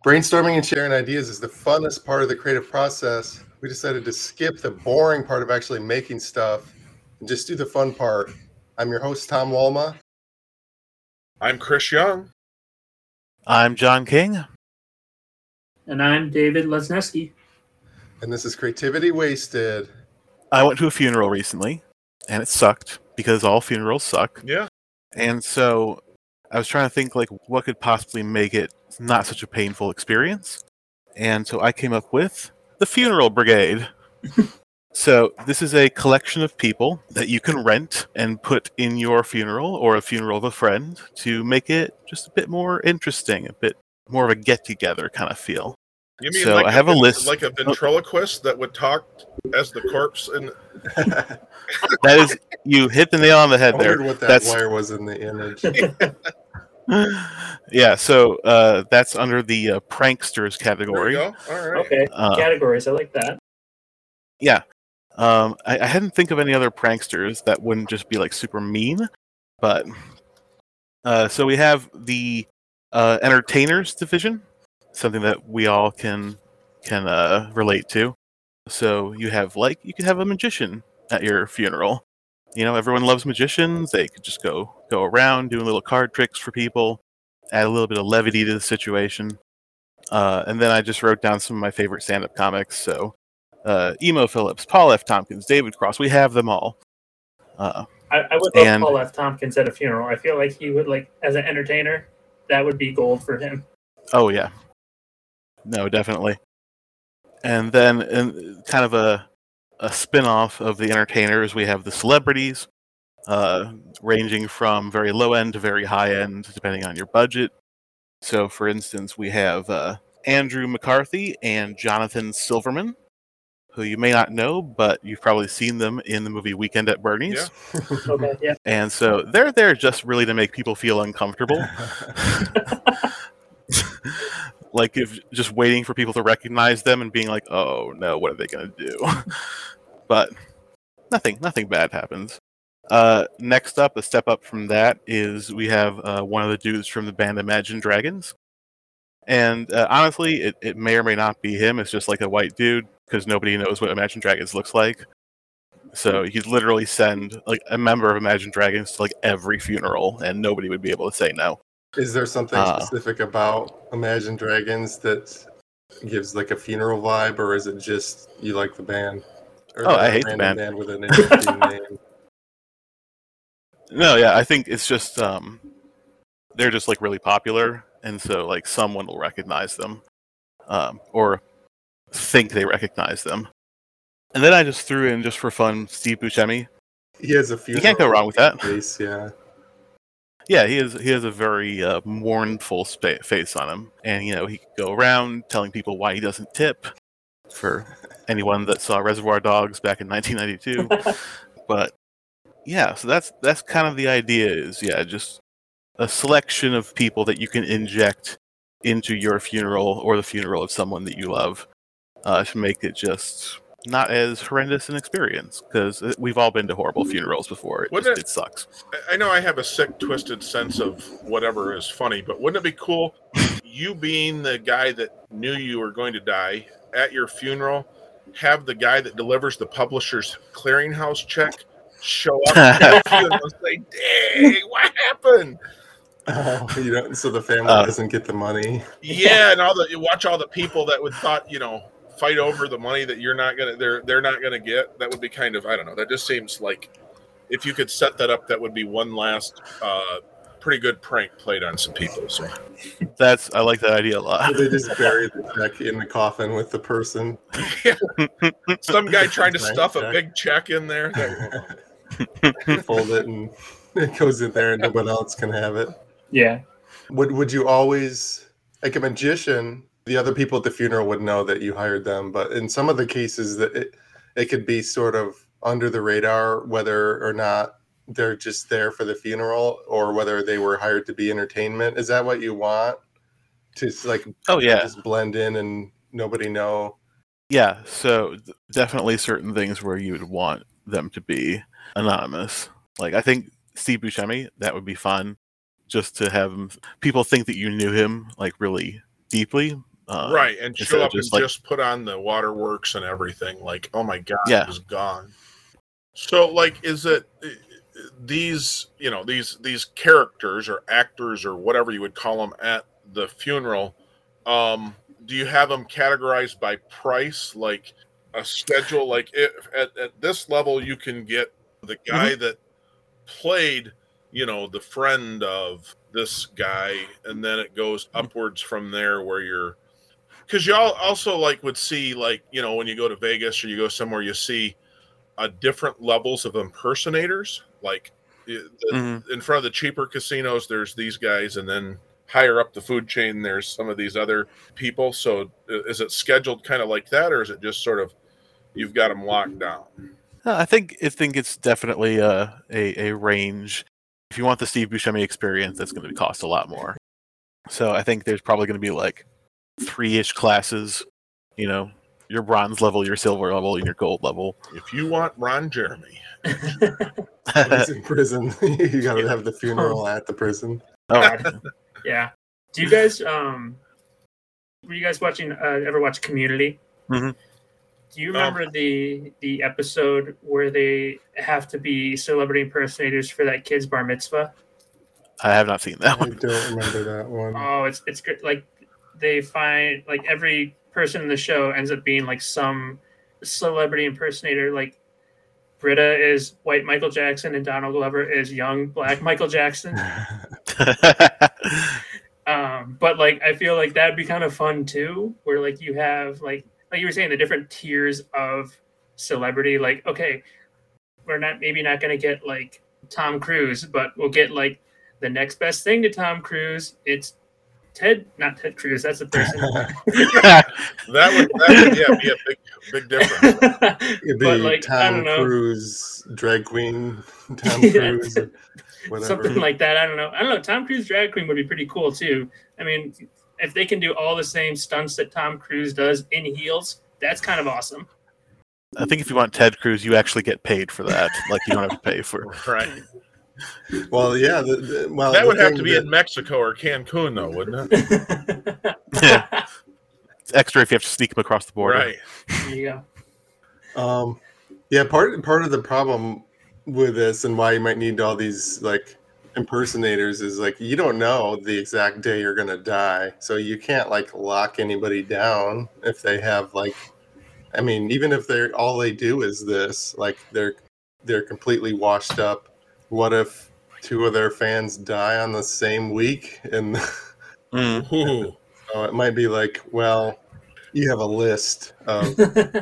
Brainstorming and sharing ideas is the funnest part of the creative process. We decided to skip the boring part of actually making stuff and just do the fun part. I'm your host, Tom Walma. I'm Chris Young. I'm John King. And I'm David Lesneski. And this is Creativity Wasted. I went to a funeral recently, and it sucked, because all funerals suck. Yeah. And so I was trying to think, like, what could possibly make it not such a painful experience. And so I came up with the Funeral Brigade. So this is a collection of people that you can rent and put in your funeral or a funeral of a friend to make it just a bit more interesting, a bit more of a get-together kind of feel. You mean so like I have a list, like a ventriloquist that would talk as the corpse? And that is, you hit the nail on the head I there. wondered what that wire was in the image. Yeah, so that's under the pranksters category. There you go. All right. Okay, categories. I like that. Yeah. I hadn't think of any other pranksters that wouldn't just be like super mean, but so we have the entertainers division, something that we all can relate to. So you could have a magician at your funeral. You know, everyone loves magicians. They could just go around doing little card tricks for people, add a little bit of levity to the situation. And then I just wrote down some of my favorite stand-up comics. So Emo Phillips, Paul F. Tompkins, David Cross. We have them all. I would love Paul F. Tompkins at a funeral. I feel like he would, like, as an entertainer, that would be gold for him. Oh, yeah. No, definitely. And then in kind of a spin-off of the entertainers, we have the celebrities, ranging from very low-end to very high-end, depending on your budget. So, for instance, we have Andrew McCarthy and Jonathan Silverman, who you may not know, but you've probably seen them in the movie Weekend at Bernie's. Yeah. Okay, yeah. And so they're there just really to make people feel uncomfortable. Like, if just waiting for people to recognize them and being like, oh no, what are they going to do? But nothing bad happens. Next up, a step up from that, is we have one of the dudes from the band Imagine Dragons. And honestly, it may or may not be him. It's just like a white dude, because nobody knows what Imagine Dragons looks like. So you'd literally send like a member of Imagine Dragons to like every funeral, and nobody would be able to say no. Is there something specific about Imagine Dragons that gives like a funeral vibe, or is it just you like the band? Or I hate the band with an interesting name. No, yeah, I think it's just they're just like really popular, and so like someone will recognize them, or think they recognize them. And then I just threw in, just for fun, Steve Buscemi. He has a funeral. You can't go wrong with that. Face, yeah. Yeah, he has a very mournful face on him, and you know, he could go around telling people why he doesn't tip. For anyone that saw Reservoir Dogs back in 1992, but yeah, so that's kind of the idea. Is just a selection of people that you can inject into your funeral or the funeral of someone that you love, to make it just not as horrendous an experience, because we've all been to horrible funerals before. It sucks. I know I have a sick, twisted sense of whatever is funny, but wouldn't it be cool, you being the guy that knew you were going to die, at your funeral, have the guy that delivers the publisher's clearinghouse check show up and say, "Dang, what happened?" Oh, so the family doesn't get the money. Yeah, and you watch all the people that would fight over the money that they're not gonna get. That would be kind of, I don't know. That just seems like if you could set that up, that would be one last pretty good prank played on some people. So I like that idea a lot. So they just bury the check in the coffin with the person. Yeah. Some guy trying to stuff a big check in there. Fold it and it goes in there and nobody else can have it. Yeah. Would you always, like a magician, the other people at the funeral would know that you hired them, but in some of the cases that it could be sort of under the radar whether or not they're just there for the funeral or whether they were hired to be entertainment. Is that what you want? To just blend in and nobody know? Yeah, so definitely certain things where you would want them to be anonymous. Like, I think Steve Buscemi, that would be fun, just to have people think that you knew him like really deeply, Right, and show up and just put on the waterworks and everything. Like, oh my God, it was gone. So, like, is it these characters or actors or whatever you would call them at the funeral? Do you have them categorized by price, like a schedule? Like, if at this level, you can get the guy that played, the friend of this guy, and then it goes upwards from there where you're. Because y'all also would see when you go to Vegas or you go somewhere, you see different levels of impersonators. Like in front of the cheaper casinos, there's these guys, and then higher up the food chain, there's some of these other people. So is it scheduled kind of like that, or is it just sort of you've got them locked down? I think it's definitely a range. If you want the Steve Buscemi experience, that's going to cost a lot more. So I think there's probably going to be 3-ish classes, your bronze level, your silver level, and your gold level. If you want Ron Jeremy, he's in prison. You got to have the funeral at the prison. Oh, yeah. Do you guys were you guys watching? Ever watch Community? Mm-hmm. Do you remember the episode where they have to be celebrity impersonators for that kid's bar mitzvah? I have not seen that one. I don't remember that one. Oh, it's good. They find every person in the show ends up being some celebrity impersonator. Like Britta is white Michael Jackson and Donald Glover is young black Michael Jackson. But I feel that'd be kind of fun too, where you have like you were saying, the different tiers of celebrity. Okay, we're maybe not going to get Tom Cruise, but we'll get the next best thing to Tom Cruise. It's not Ted Cruz. That's a person. that would be a big difference. It'd be Tom Cruise, drag queen, Tom Cruise, whatever. Something like that. I don't know. Tom Cruise drag queen would be pretty cool too. I mean, if they can do all the same stunts that Tom Cruise does in heels, that's kind of awesome. I think if you want Ted Cruz, you actually get paid for that. You don't have to pay for it. Right. Well, yeah. That would have to be in Mexico or Cancun, though, wouldn't it? Yeah. It's extra if you have to sneak them across the border. Right. There you go. Yeah, part of the problem with this and why you might need all these impersonators is you don't know the exact day you're gonna die, so you can't lock anybody down if they have I mean, even if all they do is this, they're completely washed up. What if 2 of their fans die on the same week? And so it might be well, you have a list of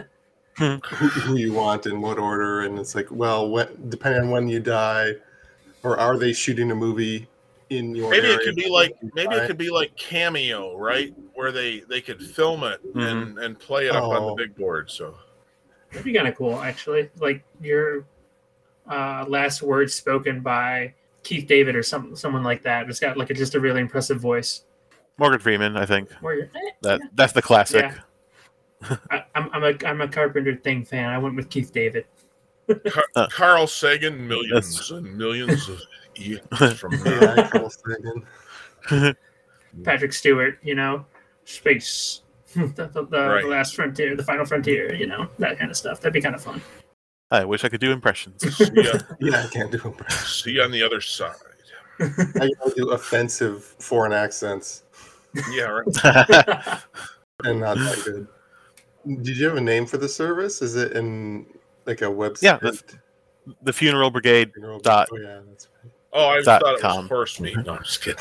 who you want in what order, and it's depending on when you die, or are they shooting a movie in your maybe area? It could be like Cameo, right, where they could film it and play it up on the big board. So that'd be kind of cool, actually. Your last words spoken by Keith David or someone like that. It's got just a really impressive voice. Morgan Freeman, I think. That's the classic. Yeah. I'm a Carpenter Thing fan. I went with Keith David. Carl Sagan, millions and millions of years from now. Carl Sagan. Patrick Stewart, space, the last frontier, the final frontier, that kind of stuff. That'd be kind of fun. I wish I could do impressions. Yeah, I can't do impressions. See you on the other side. I can do offensive foreign accents. Yeah, right. And not that good. Did you have a name for the service? Is it in a website? Yeah, the Funeral Brigade. Dot. Oh, yeah, that's right. Oh, I thought it was Horse Meat. No, I'm just kidding.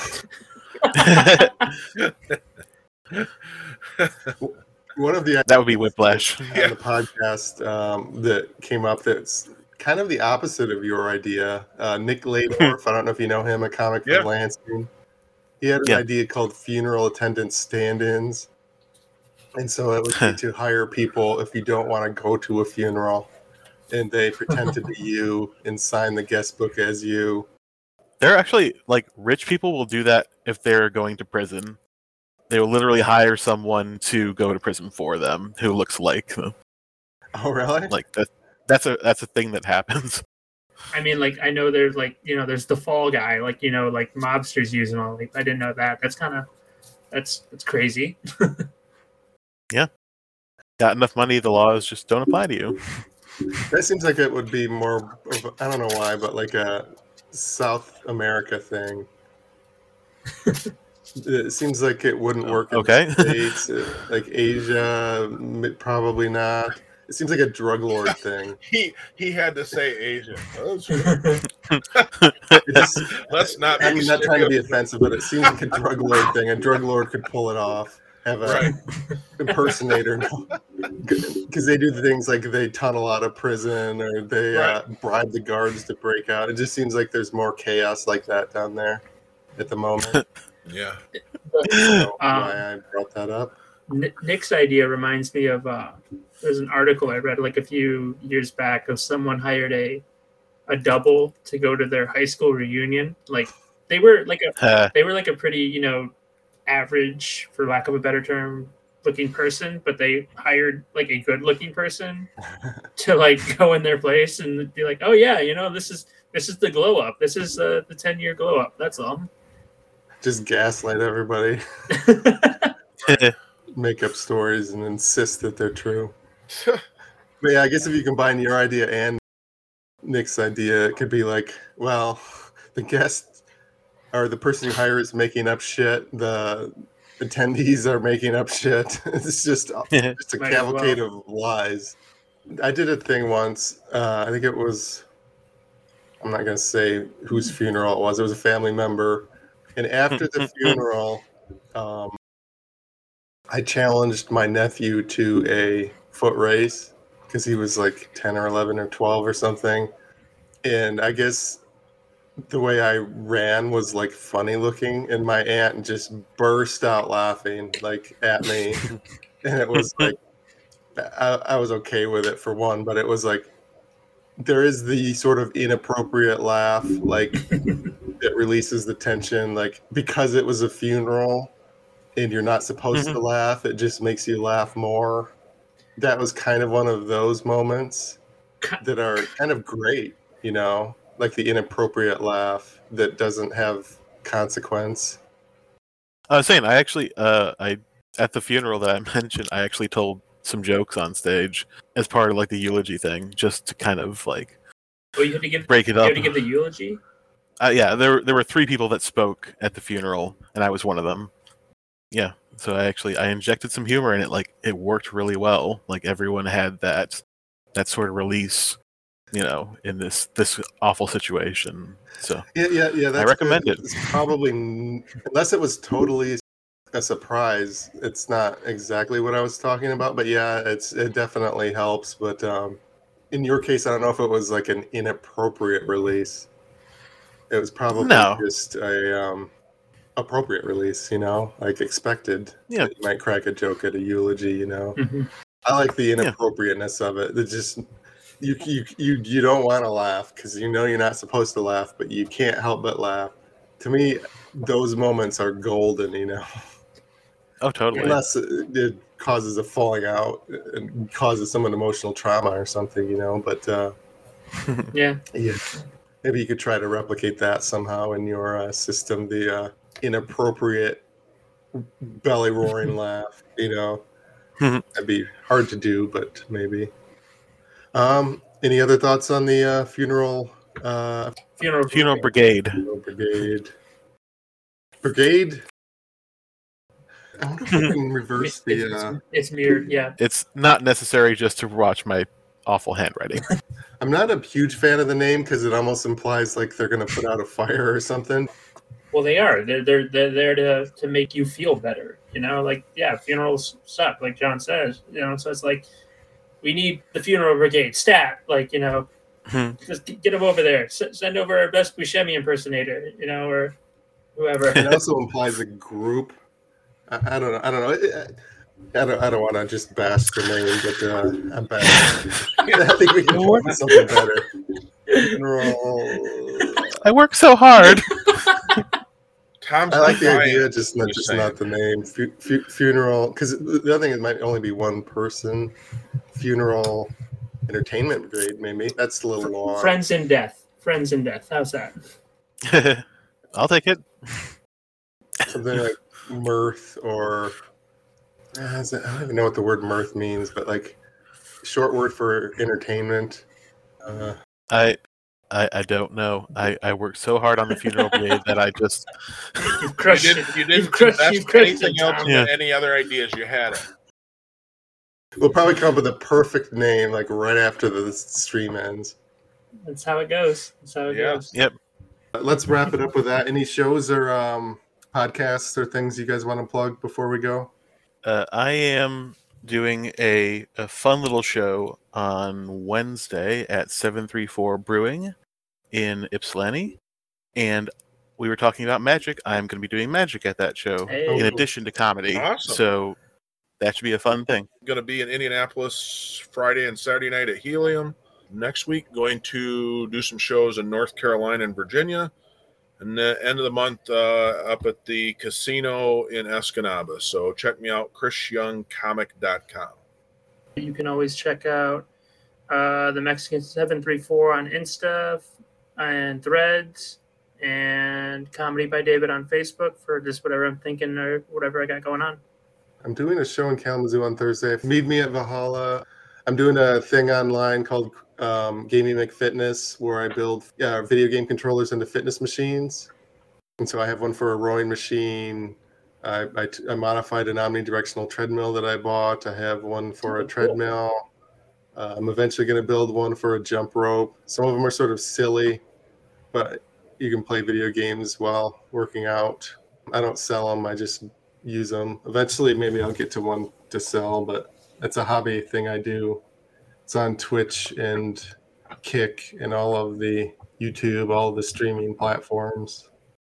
One of the that would be Whiplash on the podcast that came up that's kind of the opposite of your idea. Nick Ladorf, I don't know if you know him, a comic from Lansing. He had an idea called funeral attendant stand-ins. And so it would be to hire people if you don't want to go to a funeral, and they pretend to be you and sign the guest book as you. They're actually rich people will do that if they're going to prison. They will literally hire someone to go to prison for them who looks like them. Oh, really? That's a thing that happens. I mean, I know there's there's the fall guy, mobsters using all. I didn't know that. That's crazy. Got enough money, the laws just don't apply to you. That seems like it would be more of I don't know why, but like a South America thing. It seems like it wouldn't work in Okay. the States. Like Asia, probably not. It seems like a drug lord thing. He had to say Asia. It just, Let's not. I mean, not trying to be offensive, but it seems like a drug lord thing. A drug lord could pull it off. Have a Right. impersonator, because they do the things like they tunnel out of prison or they bribe the guards to break out. It just seems like there's more chaos like that down there at the moment. Yeah. So why I brought that up. Nick's idea reminds me of there's an article I read like a few years back of someone hired a double to go to their high school reunion. Like they were like a pretty, average, for lack of a better term, looking person, but they hired like a good looking person to like go in their place and be like, oh yeah, this is the glow up. This is the 10-year glow up. That's all. Just gaslight everybody, make up stories, and insist that they're true. But yeah, I guess if you combine your idea and Nick's idea, it could be like, well, the guest or the person you hire is making up shit. The attendees are making up shit. It's just a cavalcade of lies. I did a thing once. I think it was, I'm not going to say whose funeral it was. It was a family member. And after the funeral, I challenged my nephew to a foot race because he was like 10 or 11 or 12 or something. And I guess the way I ran was like funny looking, and my aunt just burst out laughing like at me. And it was like, I was okay with it for one, but it was like, there is the sort of inappropriate laugh, like that releases the tension, like because it was a funeral and you're not supposed to laugh, it just makes you laugh more. That was kind of one of those moments that are kind of great, like the inappropriate laugh that doesn't have consequence. I was saying, I actually, at the funeral that I mentioned, I actually told some jokes on stage as part of like the eulogy thing, just to kind of like you had to break it up. You had to give the eulogy? Yeah, there were 3 people that spoke at the funeral, and I was one of them. Yeah, so I injected some humor in it, it worked really well. Like everyone had that sort of release, in this awful situation. So yeah, that's I recommend it. It's probably, unless it was totally a surprise, it's not exactly what I was talking about. But yeah, it definitely helps. But in your case, I don't know if it was like an inappropriate release. It was probably just a appropriate release, like expected. Yeah, you might crack a joke at a eulogy, Mm-hmm. I like the inappropriateness of it. It just you don't want to laugh because you're not supposed to laugh, but you can't help but laugh. To me, those moments are golden, Oh, totally. Unless it causes a falling out and causes someone emotional trauma or something, But yeah, maybe you could try to replicate that somehow in your system. The inappropriate belly roaring laugh, That'd be hard to do, but maybe. Any other thoughts on the funeral? Funeral brigade. Brigade. I wonder if I can reverse the. It's mirrored, yeah. It's not necessary just to watch my awful handwriting. I'm not a huge fan of the name because it almost implies like they're going to put out a fire or something. Well, they are. They're there to make you feel better. Funerals suck, like John says. So it's like, we need the funeral brigade stat. Just get them over there. Send over our best Buscemi impersonator, or whoever. It also implies a group. I don't know. I don't want to just bash the name, but I'm bad. I think we can come up with something better. Funeral. I work so hard. I like the idea, just not the name. Funeral, because the other thing, it might only be one person. Funeral entertainment brigade, maybe. That's a little long. Friends in death. How's that? I'll take it. Something like mirth or I don't even know what the word mirth means, but like short word for entertainment. I don't know. I worked so hard on the funeral brigade that I just You've crushed it. You didn't You've crushed anything it, else Tom. into any other ideas. You had it. We'll probably come up with a perfect name like right after the stream ends. That's how it goes. Goes. Yep. Let's wrap it up with that. Any shows or podcasts or things you guys want to plug before we go? I am doing a fun little show on Wednesday at 734 Brewing in Ypsilanti, and we were talking about magic. I'm going to be doing magic at that show in addition to comedy. Awesome. So that should be a fun thing. Going to be in Indianapolis Friday and Saturday night at Helium. Next week, going to do some shows in North Carolina and Virginia. And the end of the month up at the casino in Escanaba. So check me out, chrisyoungcomic.com. You can always check out the Mexican 734 on Insta and Threads, and Comedy by David on Facebook for just whatever I'm thinking or whatever I got going on. I'm doing a show in Kalamazoo on Thursday. Meet me at Valhalla. I'm doing a thing online called Gaming McFitness, where I build video game controllers into fitness machines. And so I have one for a rowing machine. I modified an omnidirectional treadmill that I bought. I have one for a treadmill. I'm eventually going to build one for a jump rope. Some of them are sort of silly, but you can play video games while working out. I don't sell them. I just use them. Eventually, maybe I'll get to one to sell, but it's a hobby thing I do. It's on Twitch and Kick and all of the YouTube, all of the streaming platforms.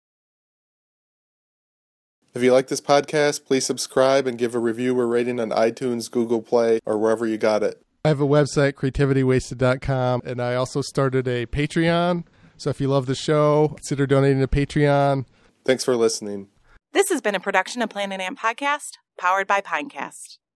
If you like this podcast, please subscribe and give a review or rating on iTunes, Google Play, or wherever you got it. I have a website, creativitywasted.com, and I also started a Patreon. So if you love the show, consider donating to Patreon. Thanks for listening. This has been a production of Planet Amp Podcast, powered by Pinecast.